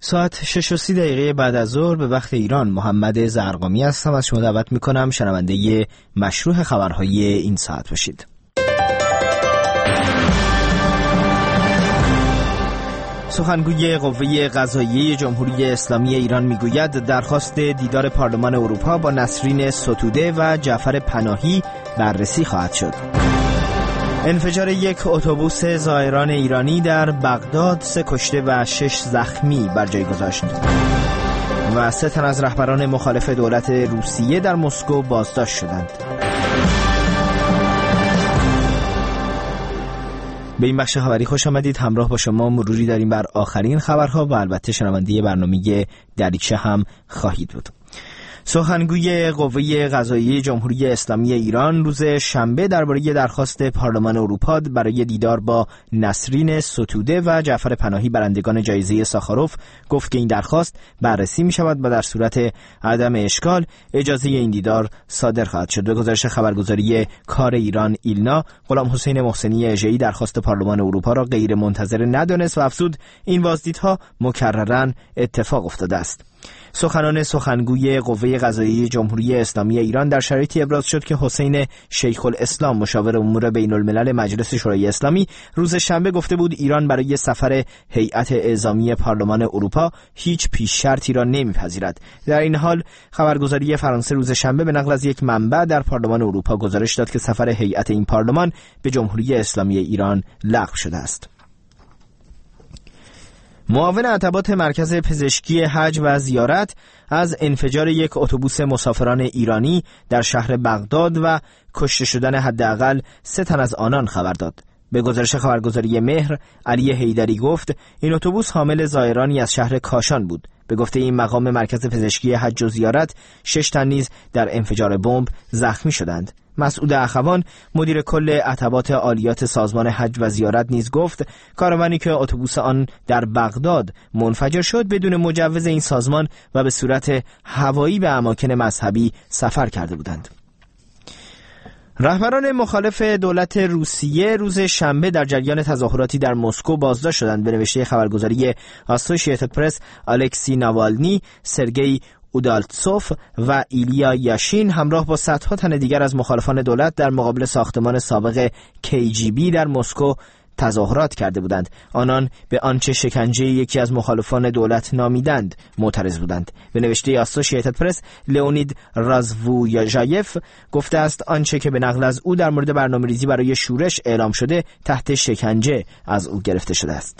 ساعت 6:30 بعد از ظهر به وقت ایران. محمد زرقامی هستم. از شما دعوت میکنم شنونده مشروع خبرهای این ساعت باشید. سخنگوی قوه قضاییه جمهوری اسلامی ایران میگوید درخواست دیدار پارلمان اروپا با نسرین ستوده و جعفر پناهی بررسی خواهد شد. انفجار یک اتوبوس زائران ایرانی در بغداد 3 کشته و 6 زخمی بر جای گذاشت. و 3 تن از رهبران مخالف دولت روسیه در مسکو بازداشت شدند. به این بخش خبری خوش آمدید. همراه با شما مروری داریم بر آخرین خبرها و البته شنونده برنامه دریچه هم خواهید بود. سخنگوی قوه قضاییه جمهوری اسلامی ایران روز شنبه درباره درخواست پارلمان اروپا برای دیدار با نسرین ستوده و جعفر پناهی برندگان جایزه ساخاروف گفت که این درخواست بررسی می شود و در صورت عدم اشکال اجازه این دیدار صادر خواهد شد. به گزارش خبرگزاری کار ایران ایلنا، غلام حسین محسنی اژه‌ای درخواست پارلمان اروپا را غیر منتظره ندانست و افزود این بازدیدها مکرراً اتفاق افتاده است. سخنگوی قوه قضاییه جمهوری اسلامی ایران در شرایطی ابراز شد که حسین شیخ الاسلام مشاور امور بین الملل مجلس شورای اسلامی روز شنبه گفته بود ایران برای سفر هیئت اعزامی پارلمان اروپا هیچ پیش شرطی را نمیپذیرد. در این حال خبرگزاری فرانسه روز شنبه به نقل از یک منبع در پارلمان اروپا گزارش داد که سفر هیئت این پارلمان به جمهوری اسلامی ایران لغو شده است. معاون عتبات مرکز پزشکی حج و زیارت از انفجار یک اتوبوس مسافران ایرانی در شهر بغداد و کشته شدن حداقل 3 تن از آنان خبر داد. به گزارش خبرگزاری مهر، علی حیدری گفت این اتوبوس حامل زائرانی از شهر کاشان بود. به گفته این مقام مرکز پزشکی حج و زیارت 6 تن نیز در انفجار بمب زخمی شدند. مسعود اخوان مدیر کل عتبات عالیات سازمان حج و زیارت نیز گفت کاروانی که اتوبوس آن در بغداد منفجر شد بدون مجوز این سازمان و به صورت هوایی به اماکن مذهبی سفر کرده بودند. رهبران مخالف دولت روسیه روز شنبه در جریان تظاهراتی در مسکو بازداشت شدند. به نوشته خبرگزاری آسوشییتد پرس، الکسی ناوالنی، سرگئی اودالتسوف و ایلیا یاشین همراه با صدها تن دیگر از مخالفان دولت در مقابل ساختمان سابق KGB در مسکو تظاهرات کرده بودند. آنان به آنچه شکنجه یکی از مخالفان دولت نامیدند معترض بودند. به نوشته آسوشییتد پرس، لئونید رازوویاژایف گفته است آنچه که به نقل از او در مورد برنامه‌ریزی برای شورش اعلام شده تحت شکنجه از او گرفته شده است.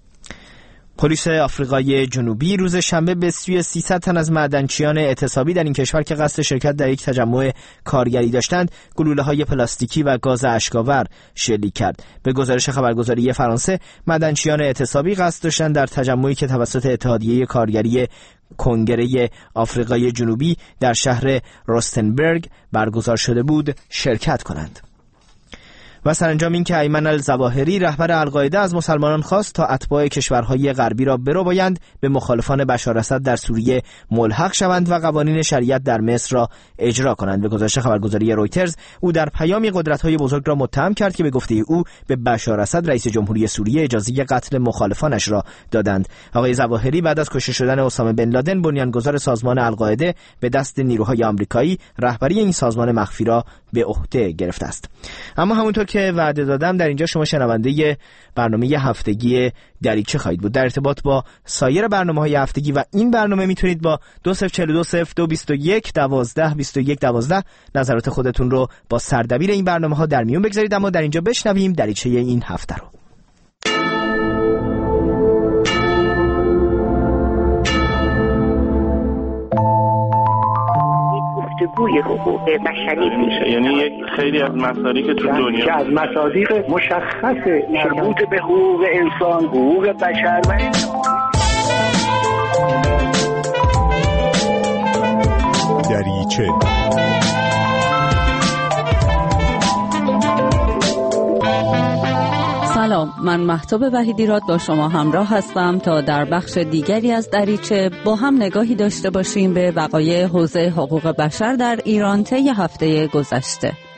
پلیس آفریقای جنوبی روز شنبه به سوی 300 تن از معدنچیان اعتصابی در این کشور که قصد شرکت در یک تجمع کارگری داشتند گلوله‌های پلاستیکی و گاز اشک‌آور شلیک کرد. به گزارش خبرگزاری فرانسه، معدنچیان اعتصابی قصد داشتند در تجمعی که توسط اتحادیه کارگری کنگره آفریقای جنوبی در شهر راستنبرگ برگزار شده بود شرکت کنند. و سرانجام این که ایمن الظواهری رهبر القاعده از مسلمانان خواست تا اتباع کشورهای غربی را بربایند به مخالفان بشار اسد در سوریه ملحق شوند و قوانین شریعت در مصر را اجرا کنند. به گزارش خبرگزاری رویترز، او در پیامی قدرت‌های بزرگ را متهم کرد که به گفته او به بشار اسد رئیس جمهوری سوریه اجازه قتل مخالفانش را دادند. آقای ظواهری بعد از کشته شدن اسامه بن لادن بنیانگذار سازمان القاعده به دست نیروهای آمریکایی رهبری این سازمان مخفی را به عهده گرفته است. اما همونطور که وعده دادم در اینجا شما شنونده برنامه هفتگی دریچه خواهید بود. در ارتباط با سایر برنامه‌های هفتگی و این برنامه میتونید با 20420221122112 نظرات خودتون رو با سردبیر این برنامه‌ها در میون بگذارید. اما در اینجا بشنویم دریچه این هفته رو. گفتگوی حقوق بشری میشه، یعنی یک خیلی از مصادیق تو دنیا که از مصادیق مشخص مربوط به حقوق انسان، حقوق بشر و دریچه. سلام، من مهتاب وحیدیراد با شما همراه هستم تا در بخش دیگری از دریچه با هم نگاهی داشته باشیم به وقایع حوزه حقوق بشر در ایران طی هفته گذشته.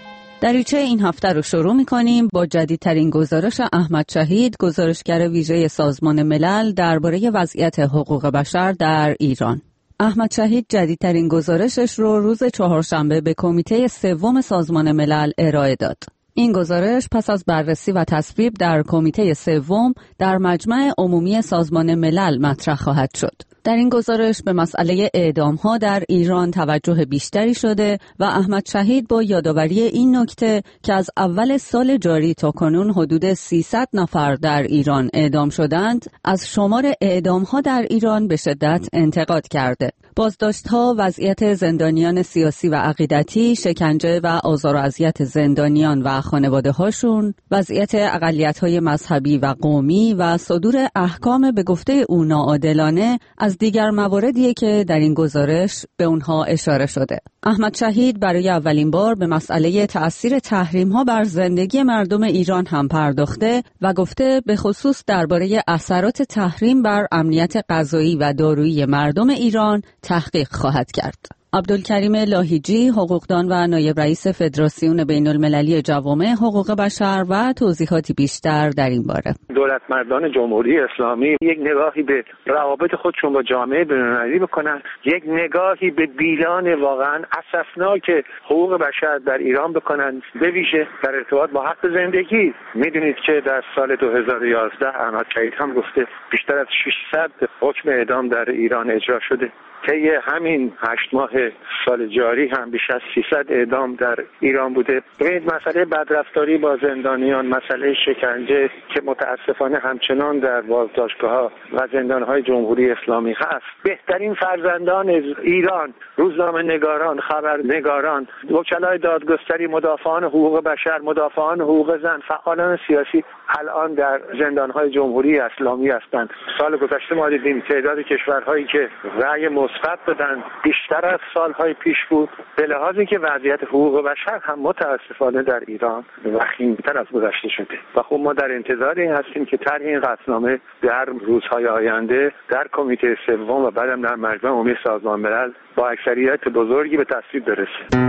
دریچه این هفته رو شروع می‌کنیم با جدیدترین گزارش احمد شهید، گزارشگر ویژه سازمان ملل درباره وضعیت حقوق بشر در ایران. احمد شهید جدیدترین گزارشش رو روز چهارشنبه به کمیته سوم سازمان ملل ارائه داد. این گزارش پس از بررسی و تصویب در کمیته سوم در مجمع عمومی سازمان ملل مطرح خواهد شد. در این گزارش به مسئله اعدام‌ها در ایران توجه بیشتری شده و احمد شهید با یادآوری این نکته که از اول سال جاری تا کنون حدود 300 نفر در ایران اعدام شدند، از شمار اعدام‌ها در ایران به شدت انتقاد کرده. بازداشت‌ها، وضعیت زندانیان سیاسی و عقیدتی، شکنجه و آزار و اذیت زندانیان و خانواده‌هاشون، وضعیت اقلیت‌های مذهبی و قومی و صدور احکام به گفته او ناعادلانه از دیگر مواردیه که در این گزارش به اونها اشاره شده. احمد شهید برای اولین بار به مسئله تأثیر تحریم‌ها بر زندگی مردم ایران هم پرداخته و گفته به خصوص درباره اثرات تحریم بر امنیت غذایی و دارویی مردم ایران تحقیق خواهد کرد. عبدالکریم لاهیجی، حقوقدان و نایب رئیس فدراسیون بین المللی جوامع حقوق بشر و توضیحاتی بیشتر در این باره. دولتمردان جمهوری اسلامی یک نگاهی به روابط خودشون با جامعه بین‌المللی بکنن، یک نگاهی به بیلان واقعا اسفناک حقوق بشر در ایران بکنن، به ویژه در ارتباط با حق زندگی. میدونید که در سال 2011 احمد شهید هم گفته بیشتر از 600 حکم اعدام در ایران اجرا شده. طی همین 8 ماه سال جاری هم بیش از 300 اعدام در ایران بوده. این مسئله بدرفتاری با زندانیان، مسئله شکنجه که متاسفانه همچنان در بازداشتگاه‌ها و زندان‌های جمهوری اسلامی هست. بهترین فرزندان ایران، روزنامه‌نگاران، خبرنگاران، وکلای دادگستری، مدافعان حقوق بشر، مدافعان حقوق زن، فعالان سیاسی الان در زندان‌های جمهوری اسلامی هستند. سال گذشته ما دیدیم تعداد کشورهایی که رأی مثبت دادن بیشتر از سالهای پیش بود، به لحاظی که وضعیت حقوق بشر هم متاسفانه در ایران وخیم‌تر از گذشته شده و خب ما در انتظار این هستیم که طرح این قطعنامه در روزهای آینده در کمیته سوم و بعدم در مجمع عمومی سازمان ملل با اکثریت بزرگی به تصویب برسه.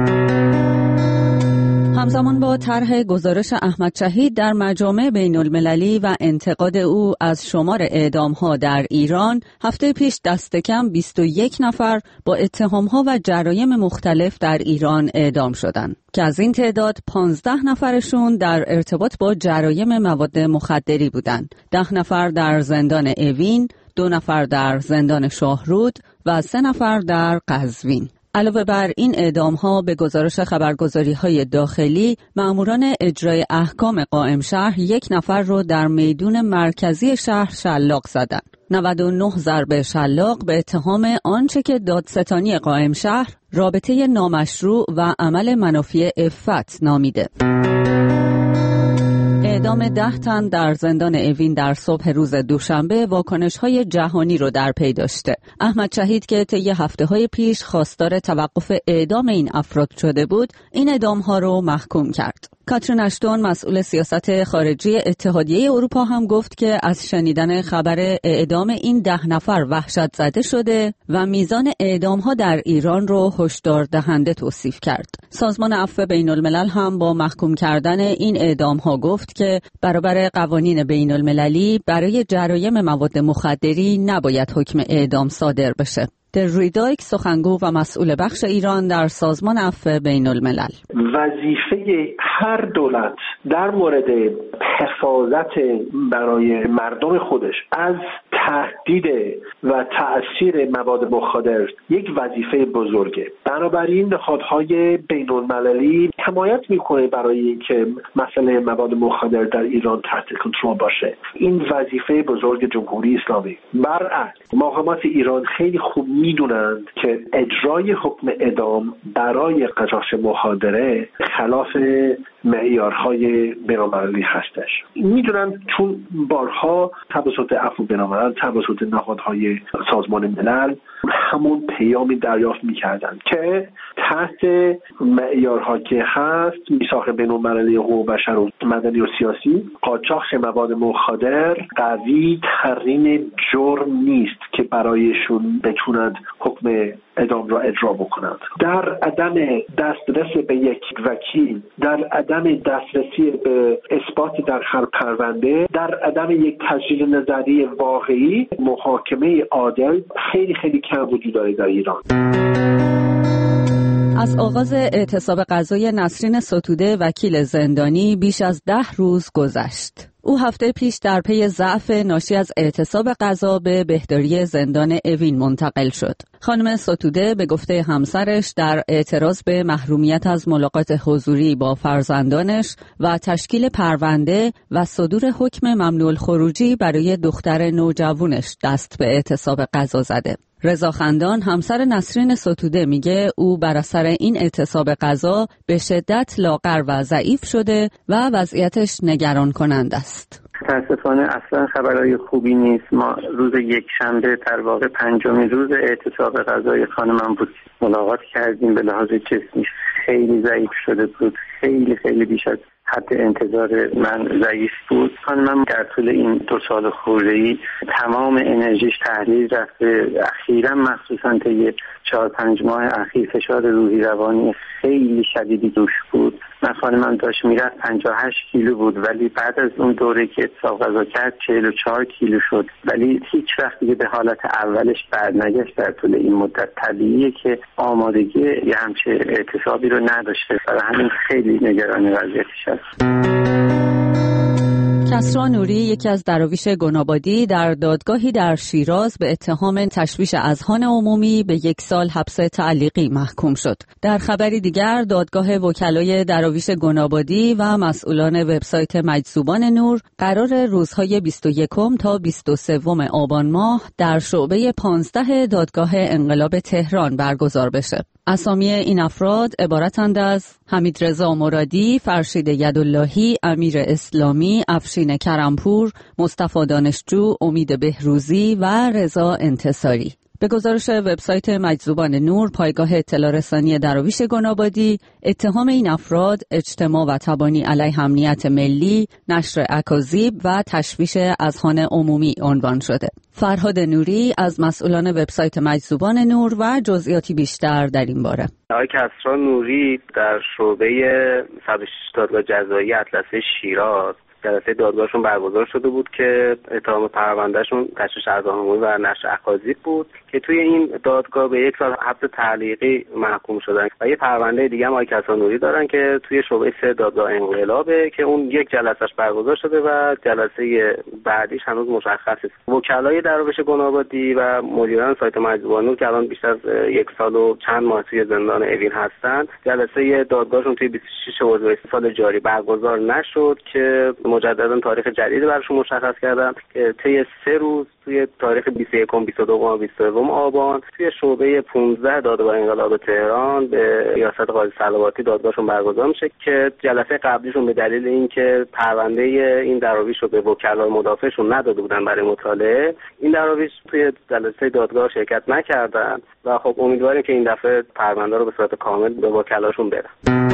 همزمان با طرح گزارش احمد شهید در مجامع بین المللی و انتقاد او از شمار اعدام‌ها در ایران، هفته پیش دست کم 21 نفر با اتهام‌ها و جرایم مختلف در ایران اعدام شدند که از این تعداد 15 نفرشون در ارتباط با جرایم مواد مخدری بودند. 10 نفر در زندان اوین، 2 نفر در زندان شاهرود و 3 نفر در قزوین. علاوه بر این اعدام‌ها به گزارش خبرگزاری‌های داخلی، مأموران اجرای احکام قائم شهر 1 نفر رو در میدون مرکزی شهر شلاق زدند. 99 ضربه شلاق به اتهام آنچه که دادستانی قائم شهر رابطه نامشروع و عمل منافی عفت نامیده. اعدام 10 تن در زندان اوین در صبح روز دوشنبه واکنش‌های جهانی رو در پی داشته. احمد شهید که طی هفته‌های پیش خواستار توقف اعدام این افراد شده بود، این اعدام‌ها رو محکوم کرد. کاترین اشتون، مسئول سیاست خارجی اتحادیه اروپا، هم گفت که از شنیدن خبر اعدام این 10 نفر وحشت زده شده و میزان اعدام‌ها در ایران رو هشدار دهنده توصیف کرد. سازمان عفو بین الملل هم با محکوم کردن این اعدام‌ها گفت که برابر قوانین بین المللی برای جرایم مواد مخدری نباید حکم اعدام صادر بشه. رویدایک، سخنگو و مسئول بخش ایران در سازمان عفو بین الملل: وظیفه هر دولت در مورد حفاظت برای مردم خودش از تهدید و تأثیر مواد مخدر یک وظیفه بزرگه. بنابراین نهادهای بین المللی حمایت میکنه برای اینکه مسئله مواد مخدر در ایران تحت کنترل باشه. این وظیفه بزرگ جمهوری اسلامی. برعکس، مقامات ایران خیلی خوب میدونند که اجرای حکم اعدام برای قزاق مخادره خلاف معیارهای بین‌المللی هستش. میدونن چون بارها توسط عفو بین‌الملل، توسط نهادهای سازمان ملل همون پیامی دریافت میکردن که تحت معیارها که هست میثاق بین‌المللی حقوق بشر و مدنی و سیاسی، قاچاق مواد مخدر قوی ترین جرم نیست که برایشون بتونند حکم اعدام را اجرا بکنند. در عدم دسترس به یک وکیل، در عدم دسترسی به اثبات در هر پرونده، در عدم یک تجدید نظری واقعی، محاکمه عادل خیلی خیلی کم وجود داره در ایران. از آغاز اعتصاب قضایی نسرین ستوده وکیل زندانی بیش از 10 روز گذشت. او هفته پیش در پی ضعف ناشی از اعتصاب قضا به بهداری زندان اوین منتقل شد. خانم ستوده به گفته همسرش در اعتراض به محرومیت از ملاقات حضوری با فرزندانش و تشکیل پرونده و صدور حکم ممنوع الخروجی برای دختر نوجوانش دست به اعتصاب قضا زده. رضا خندان همسر نسرین ستوده میگه او بر اثر این اعتصاب قضا به شدت لاغر و ضعیف شده و وضعیتش نگران کننده است. متاسفانه اصلا خبرهای خوبی نیست. ما روز یکشنبه در واقع 5مین روز اعتصاب قضای خانمم بود ملاقات کردیم. به لحاظ جسمی خیلی ضعیف شده بود، خیلی بیش از حد انتظار من ضعیف بود. خانمم در طول این 2 سال خورده‌ای تمام انرژیش تحلیل رفته. اخیراً مخصوصاً طی 4-5 ماه اخیر فشار روحی روانی خیلی شدیدی روش بود. من خانمم داشت میرفت 58 کیلو بود، ولی بعد از اون دوره که اعتصاب قضا کرد 44 کیلو شد، ولی هیچ وقت دیگه به حالت اولش برنگشت. در طول این مدت طبیعیه که آمادگی یه همچه اعتصابی رو نداشته، برای همین خیلی نگران وضعیتش هست. کسری نوری یکی از دراویش گنابادی در دادگاهی در شیراز به اتهام تشویش اذهان عمومی به 1 سال حبس تعلیقی محکوم شد. در خبری دیگر دادگاه وکلای دراویش گنابادی و مسئولان وبسایت مجذوبان نور قرار روزهای 21 تا 23 آبان ماه در شعبه 15 دادگاه انقلاب تهران برگزار بشه. اسامی این افراد عبارتند از حمیدرضا مرادی، فرشید یداللهی، امیر اسلامی، افشین کرمپور، مصطفی دانشجو، امید بهروزی و رضا انتصاری. به گزارش وبسایت مجذوبان نور، پایگاه اطلاع رسانی دراویش گنابادی، اتهام این افراد اجتماع و تبانی علیه امنیت ملی، نشر اکاذیب و تشویش اذهان عمومی عنوان شده. فرهاد نوری از مسئولان وبسایت مجذوبان نور و جزئیاتی بیشتر در این باره. آقای کسری نوری در شعبه 106 دادگاه جزایی اطلسه شیراز جلسه دادگاهشون برگزار شده بود که اتهام پروندهشون تشویش اذهان عمومی و نشر اکاذیب بود که توی این دادگاه به 1 سال حبس تعلیقی محکوم شدن. و یه پرونده دیگه هم آقای کسری نوری دارن که توی شعبه 3 دادگاه انقلابه که اون 1 جلسهش برگزار شده و جلسه بعدیش هنوز مشخص نیست. وکلای دراویش گنابادی و مدیران سایت مجذوبان نور که الان بیشتر از 1 سال و چند ماه توی زندان اوین هستن، جلسه دادگاهشون توی 26 اردیبهشت سال جاری برگزار نشد که مجددا تاریخ جدیدی براشون مشخص کردن که طی 3 روز توی تاریخ 21 و 22 و 23 آبان توی شعبه 15 دادگاه انقلاب تهران به ریاست قاضی صلواتی دادگاهشون برگزار میشه که جلسه قبلیشون به دلیل اینکه پرونده این دراویش رو به وکلای مدافعشون نداده بودن برای مطالعه، این دراویش توی جلسه دادگاه شرکت نکردن و خب امیدواریم که این دفعه پرونده رو به صورت کامل به وکلاشون بدن.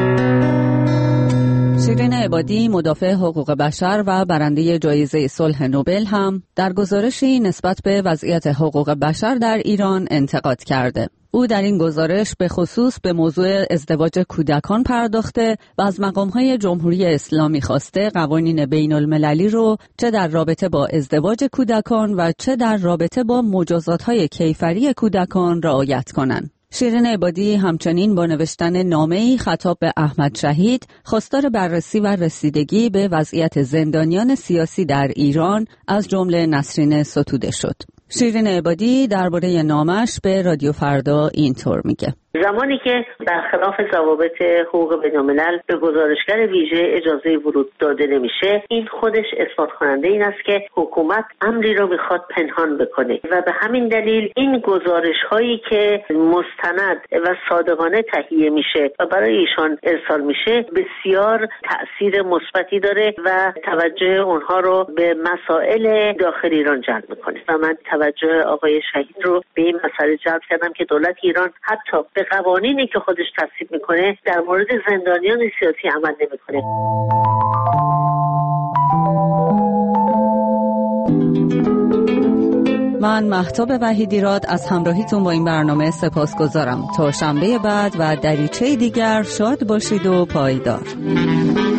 شیرین عبادی مدافع حقوق بشر و برنده جایزه صلح نوبل هم در گزارشی نسبت به وضعیت حقوق بشر در ایران انتقاد کرده. او در این گزارش به خصوص به موضوع ازدواج کودکان پرداخته و از مقام‌های جمهوری اسلامی خواسته قوانین بین‌المللی رو چه در رابطه با ازدواج کودکان و چه در رابطه با مجازات‌های کیفری کودکان رعایت کنند. شیرین عبادی همچنین با نوشتن نامه‌ای خطاب به احمد شهید خواستار بررسی و رسیدگی به وضعیت زندانیان سیاسی در ایران از جمله نسرین ستوده شد. شیرین عبادی درباره نامش به رادیو فردا اینطور میگه: زمانی که برخلاف ضوابط حقوق بین‌الملل به گزارشگر ویژه اجازه ورود داده نمیشه، این خودش اثبات کننده این است که حکومت امری رو میخواد پنهان بکنه و به همین دلیل این گزارش هایی که مستند و صادقانه تهیه میشه و برای ایشان ارسال میشه بسیار تأثیر مثبتی داره و توجه اونها رو به مسائل داخل ایران جلب میکنه و من توجه آقای شهید رو به این مسئله جلب کردم که دولت ایران حتی به قوانینی که خودش تصویب میکنه در مورد زندانیان سیاسی عمل نمیکنه. من مهتاب وحیدیراد از همراهیتون با این برنامه سپاسگزارم. تا شنبه بعد و دریچه دیگر شاد باشید و پایدار.